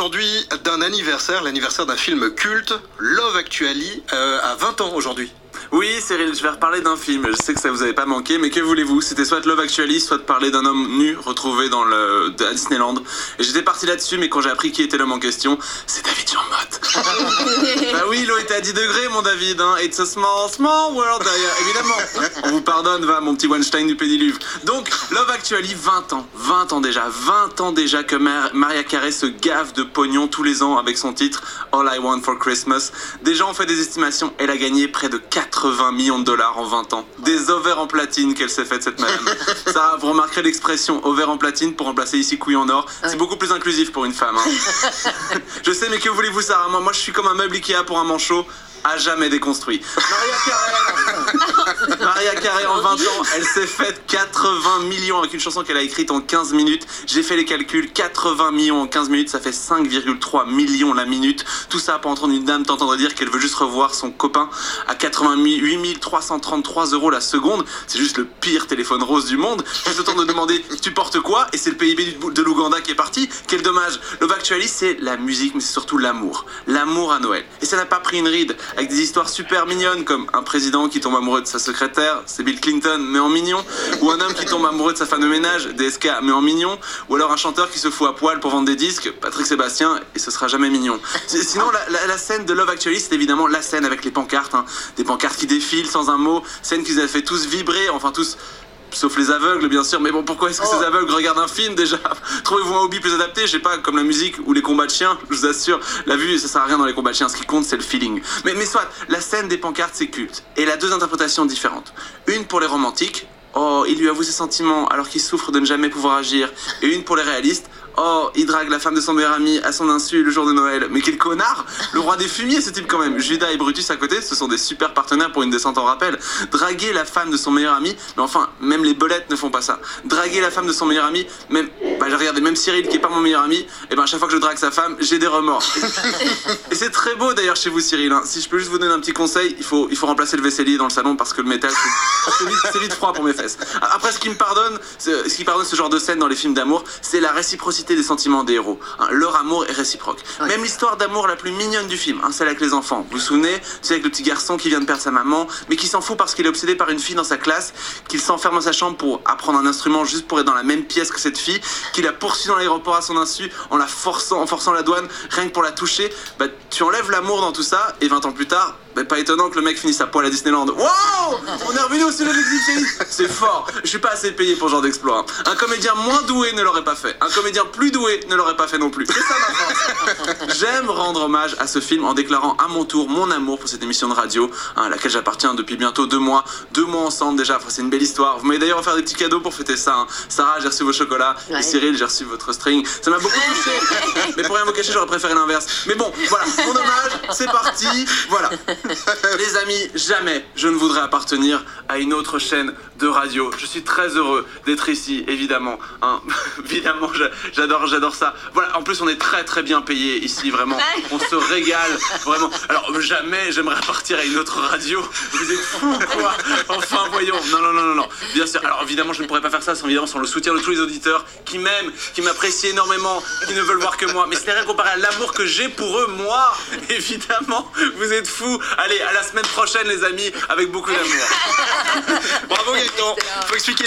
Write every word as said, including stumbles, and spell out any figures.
aujourd'hui d'un anniversaire, l'anniversaire d'un film culte, Love Actually, euh, à vingt ans aujourd'hui. Oui, Cyril, je vais reparler d'un film. Je sais que ça vous avait pas manqué, mais que voulez-vous? C'était soit Love Actually, soit de parler d'un homme nu retrouvé dans le à Disneyland. Et j'étais parti là-dessus, mais quand j'ai appris qui était l'homme en question, c'est David Jean Motte. Bah oui, l'eau était à dix degrés, mon David. Hein. It's a small, small world, d'ailleurs. Évidemment. On vous pardonne, va, mon petit Weinstein du pédiluve. Donc, Love Actually, vingt ans. vingt ans déjà. vingt ans déjà que Mar- Mariah Carey se gave de pognon tous les ans avec son titre All I Want for Christmas. Des gens ont fait des estimations. Elle a gagné près de quatre-vingts millions de dollars en vingt ans. Des ovaires en platine qu'elle s'est faite, cette madame. Ça, vous remarquerez l'expression ovaire en platine pour remplacer ici couille en or. C'est beaucoup plus inclusif pour une femme. Hein. Je sais, mais que voulez-vous, Sarah? Moi, moi, je suis comme un meuble Ikea pour un manchot. À jamais déconstruit. Mariah Carey, Mariah Carey en vingt ans, elle s'est faite quatre-vingts millions avec une chanson qu'elle a écrite en quinze minutes. J'ai fait les calculs, quatre-vingts millions en quinze minutes, ça fait cinq virgule trois millions la minute. Tout ça pour entendre une dame t'entendre dire qu'elle veut juste revoir son copain à quatre-vingt-huit mille trois cent trente-trois euros la seconde. C'est juste le pire téléphone rose du monde. Juste le temps de demander tu portes quoi? Et c'est le P I B de l'Ouganda qui est parti. Quel dommage. Love Actually, c'est la musique, mais c'est surtout l'amour. L'amour à Noël. Et ça n'a pas pris une ride. Avec des histoires super mignonnes comme un président qui tombe amoureux de sa secrétaire, c'est Bill Clinton, mais en mignon, ou un homme qui tombe amoureux de sa femme de ménage, D S K, mais en mignon, ou alors un chanteur qui se fout à poil pour vendre des disques, Patrick Sébastien, et ce sera jamais mignon. Sinon, la, la, la scène de Love Actually, c'est évidemment la scène avec les pancartes, hein, des pancartes qui défilent sans un mot, scène qui vous a fait tous vibrer, enfin tous... Sauf les aveugles, bien sûr. Mais bon, pourquoi est-ce que oh. ces aveugles regardent un film, déjà? Trouvez-vous un hobby plus adapté? Je sais pas, comme la musique ou les combats de chiens. Je vous assure, la vue, ça sert à rien dans les combats de chiens. Ce qui compte, c'est le feeling. Mais, mais soit, la scène des pancartes, c'est culte. Et elle a deux interprétations différentes. Une pour les romantiques. Oh, il lui avoue ses sentiments alors qu'il souffre de ne jamais pouvoir agir. Et une pour les réalistes. Oh, il drague la femme de son meilleur ami à son insu le jour de Noël. Mais quel connard! Le roi des fumiers, ce type quand même. Judas et Brutus à côté, ce sont des super partenaires pour une descente en rappel. Draguer la femme de son meilleur ami, mais enfin, même les belettes ne font pas ça. Draguer la femme de son meilleur ami, même, bah regardez, même Cyril qui est pas mon meilleur ami, et ben à chaque fois que je drague sa femme, j'ai des remords. Et c'est très beau d'ailleurs chez vous, Cyril. Hein. Si je peux juste vous donner un petit conseil, il faut, il faut remplacer le vaisselier dans le salon parce que le métal, c'est vite, c'est vite froid pour mes fesses. Après, ce qui me pardonne, ce qui pardonne ce genre de scène dans les films d'amour, c'est la réciprocité des sentiments des héros. Hein, leur amour est réciproque. Oui. Même l'histoire d'amour la plus mignonne du film, hein, celle avec les enfants. Vous vous souvenez? C'est avec le petit garçon qui vient de perdre sa maman, mais qui s'en fout parce qu'il est obsédé par une fille dans sa classe, qu'il s'enferme dans sa chambre pour apprendre un instrument juste pour être dans la même pièce que cette fille, qu'il a poursuivi dans l'aéroport à son insu en la forçant, en forçant la douane, rien que pour la toucher. Bah, tu enlèves l'amour dans tout ça, et vingt ans plus tard, bah, pas étonnant que le mec finisse à poil à Disneyland. Wow! On est revenu au cinéma d'exhibitionnisme. C'est fort. Je suis pas assez payé pour ce genre d'exploit. Hein. Un comédien moins doué ne l'aurait pas fait. Un comédien plus doué ne l'aurait pas fait non plus. C'est ça ma force. J'aime rendre hommage à ce film en déclarant à mon tour mon amour pour cette émission de radio, hein, à laquelle j'appartiens depuis bientôt deux mois. Deux mois ensemble déjà. Enfin, c'est une belle histoire. Vous m'avez d'ailleurs offert des petits cadeaux pour fêter ça. Hein. Sarah, j'ai reçu vos chocolats. Ouais. Et Cyril, j'ai reçu votre string. Ça m'a beaucoup touché. Mais pour rien vous cacher, j'aurais préféré l'inverse. Mais bon, voilà. Mon hommage, c'est parti. Voilà. Les amis, jamais je ne voudrais appartenir à une autre chaîne de radio. Je suis très heureux d'être ici, évidemment. Hein. Évidemment, j'adore, j'adore ça. Voilà, en plus, on est très très bien payé ici, vraiment. On se régale, vraiment. Alors, jamais j'aimerais partir à une autre radio. Vous êtes fous, quoi. Enfin, voyons. Non, non, non, non, non. Bien sûr. Alors, évidemment, je ne pourrais pas faire ça sans, évidemment, sans le soutien de tous les auditeurs qui m'aiment, qui m'apprécient énormément, qui ne veulent voir que moi. Mais ce n'est rien comparé à l'amour que j'ai pour eux, moi. Évidemment, vous êtes fous. Allez, à la semaine prochaine, les amis, avec beaucoup d'amour. Bravo, Gaëtan. Faut expliquer.